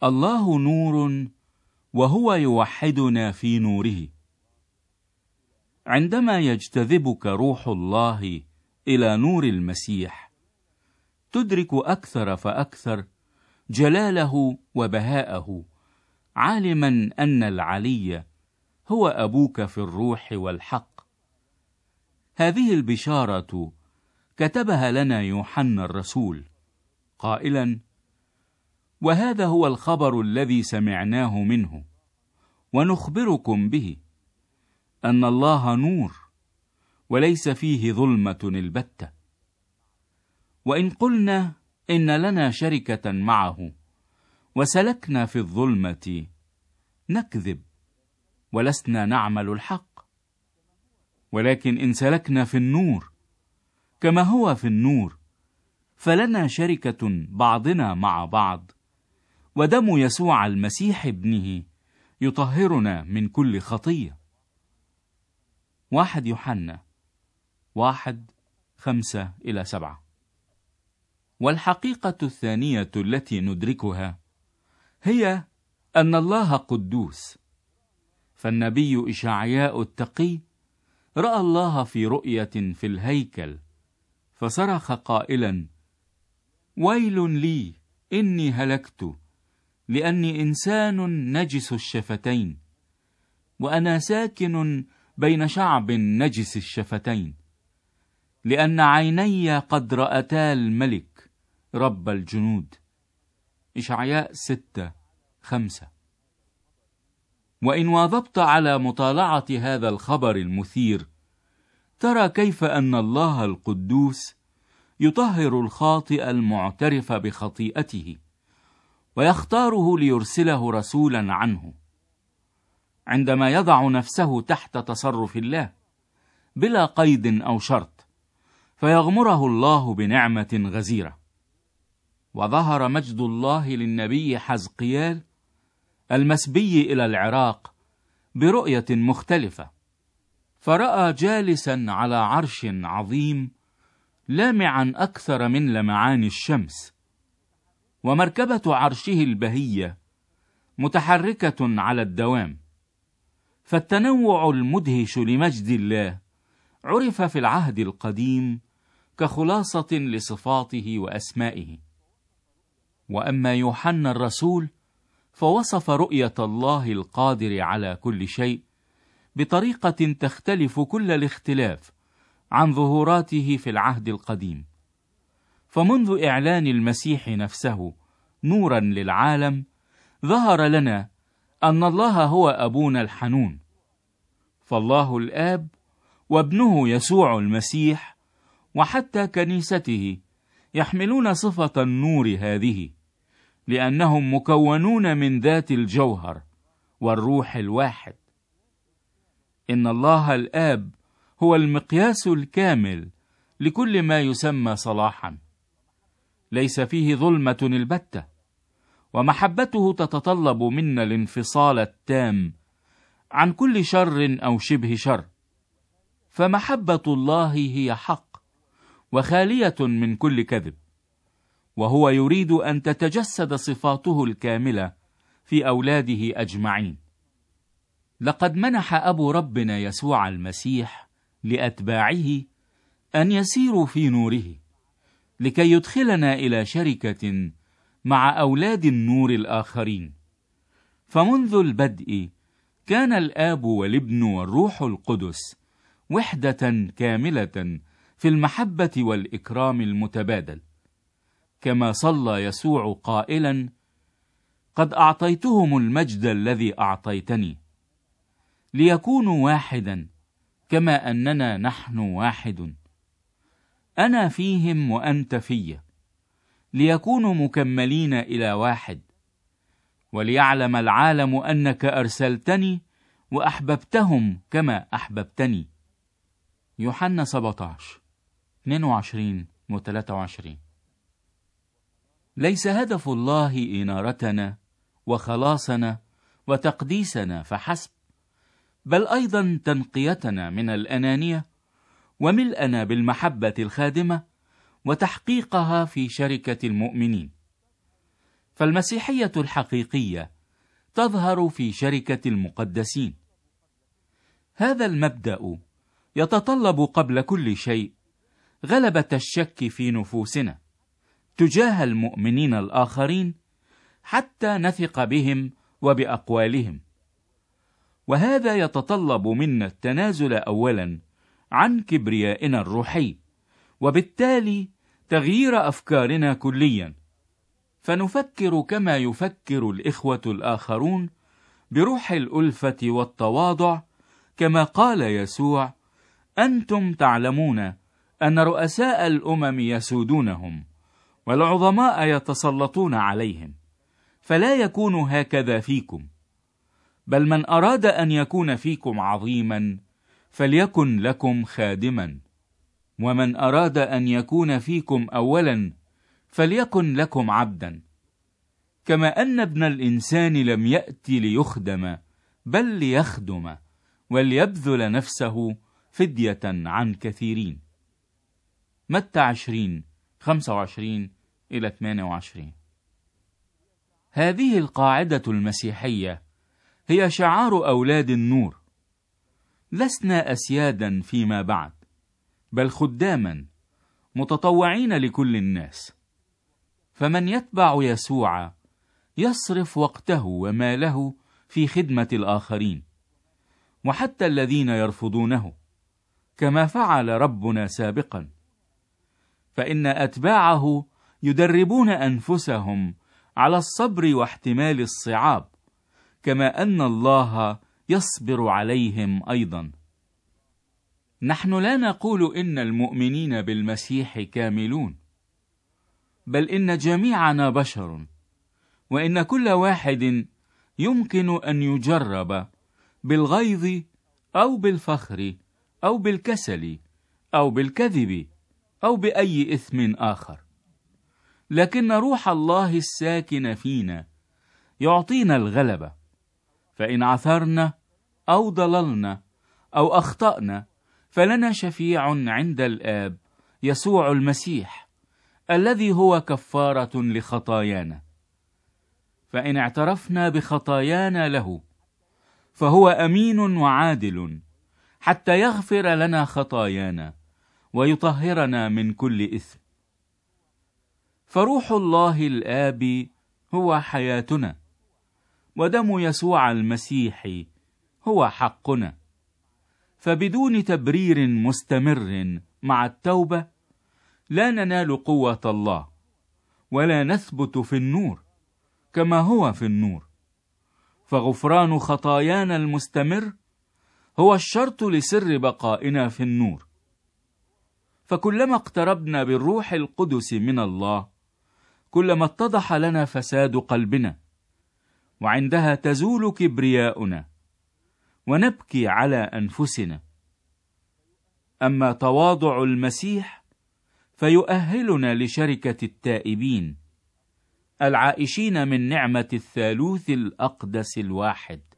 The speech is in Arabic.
الله نور وهو يوحدنا في نوره. عندما يجتذبك روح الله إلى نور المسيح تدرك أكثر فأكثر جلاله وبهاءه، عالما أن العلي هو أبوك في الروح والحق. هذه البشارة كتبها لنا يوحنا الرسول قائلا: وهذا هو الخبر الذي سمعناه منه ونخبركم به، أن الله نور وليس فيه ظلمة البتة. وإن قلنا إن لنا شركة معه وسلكنا في الظلمة نكذب ولسنا نعمل الحق. ولكن إن سلكنا في النور كما هو في النور فلنا شركة بعضنا مع بعض، ودم يسوع المسيح ابنه يطهرنا من كل خطية. 1 يوحنا 1:5-7. والحقيقة الثانية التي ندركها هي أن الله قدوس. فالنبي إشعياء التقي رأى الله في رؤية في الهيكل فصرخ قائلا: ويل لي إني هلكت، لأني إنسان نجس الشفتين، وأنا ساكن بين شعب نجس الشفتين، لأن عيني قد رأتا الملك رب الجنود. إشعياء 6:5. وإن واظبت على مطالعة هذا الخبر المثير ترى كيف أن الله القدوس يطهر الخاطئ المعترف بخطيئته ويختاره ليرسله رسولا عنه، عندما يضع نفسه تحت تصرف الله بلا قيد أو شرط، فيغمره الله بنعمة غزيرة. وظهر مجد الله للنبي حزقيال المسبي إلى العراق برؤية مختلفة، فرأى جالسا على عرش عظيم لامعا أكثر من لمعان الشمس، ومركبة عرشه البهية متحركة على الدوام. فالتنوع المدهش لمجد الله عرف في العهد القديم كخلاصة لصفاته وأسمائه. وأما يوحنا الرسول فوصف رؤية الله القادر على كل شيء بطريقة تختلف كل الاختلاف عن ظهوراته في العهد القديم. فمنذ إعلان المسيح نفسه نورا للعالم ظهر لنا أن الله هو أبونا الحنون. فالله الآب وابنه يسوع المسيح وحتى كنيسته يحملون صفة النور هذه، لأنهم مكونون من ذات الجوهر والروح الواحد. إن الله الآب هو المقياس الكامل لكل ما يسمى صلاحا، ليس فيه ظلمة البتة، ومحبته تتطلب منا الانفصال التام عن كل شر أو شبه شر. فمحبة الله هي حق وخالية من كل كذب، وهو يريد أن تتجسد صفاته الكاملة في أولاده أجمعين. لقد منح أبو ربنا يسوع المسيح لأتباعه أن يسيروا في نوره لكي يدخلنا إلى شركة مع أولاد النور الآخرين. فمنذ البدء كان الآب والابن والروح القدس وحدة كاملة في المحبة والإكرام المتبادل، كما صلى يسوع قائلا: قد أعطيتهم المجد الذي أعطيتني، ليكونوا واحدا كما أننا نحن واحد، أنا فيهم وأنت في، ليكونوا مكملين إلى واحد، وليعلم العالم أنك أرسلتني وأحببتهم كما أحببتني. يوحنا 17:22-23. ليس هدف الله إنارتنا وخلاصنا وتقديسنا فحسب، بل أيضا تنقيتنا من الأنانية وملئنا بالمحبة الخادمة وتحقيقها في شركة المؤمنين. فالمسيحية الحقيقية تظهر في شركة المقدسين. هذا المبدأ يتطلب قبل كل شيء غلبة الشك في نفوسنا تجاه المؤمنين الآخرين حتى نثق بهم وبأقوالهم، وهذا يتطلب منا التنازل أولا عن كبريائنا الروحي، وبالتالي تغيير أفكارنا كليا، فنفكر كما يفكر الإخوة الآخرون بروح الألفة والتواضع، كما قال يسوع: أنتم تعلمون أن رؤساء الأمم يسودونهم والعظماء يتسلطون عليهم، فلا يكون هكذا فيكم، بل من أراد أن يكون فيكم عظيما فليكن لكم خادما، ومن أراد أن يكون فيكم أولا فليكن لكم عبدا، كما أن ابن الإنسان لم يأتي ليخدم بل ليخدم وليبذل نفسه فدية عن كثيرين. متى 20:25-28. هذه القاعدة المسيحية هي شعار أولاد النور. لسنا أسيادا فيما بعد، بل خداما متطوعين لكل الناس. فمن يتبع يسوع يصرف وقته وماله في خدمة الآخرين، وحتى الذين يرفضونه، كما فعل ربنا سابقا. فإن أتباعه يدربون أنفسهم على الصبر واحتمال الصعاب، كما أن الله يصبر عليهم أيضا. نحن لا نقول إن المؤمنين بالمسيح كاملون، بل إن جميعنا بشر، وإن كل واحد يمكن أن يجرب بالغيظ أو بالفخر أو بالكسل أو بالكذب أو بأي إثم آخر، لكن روح الله الساكن فينا يعطينا الغلبة. فإن عثرنا أو ضللنا أو أخطأنا فلنا شفيع عند الآب، يسوع المسيح، الذي هو كفارة لخطايانا. فإن اعترفنا بخطايانا له فهو أمين وعادل حتى يغفر لنا خطايانا ويطهرنا من كل إثم. فروح الله الآب هو حياتنا، ودم يسوع المسيح هو حقنا. فبدون تبرير مستمر مع التوبة لا ننال قوة الله، ولا نثبت في النور كما هو في النور. فغفران خطايانا المستمر هو الشرط لسر بقائنا في النور. فكلما اقتربنا بالروح القدس من الله، كلما اتضح لنا فساد قلبنا، وعندها تزول كبرياؤنا ونبكي على أنفسنا. أما تواضع المسيح فيؤهلنا لشركة التائبين العائشين من نعمة الثالوث الأقدس الواحد.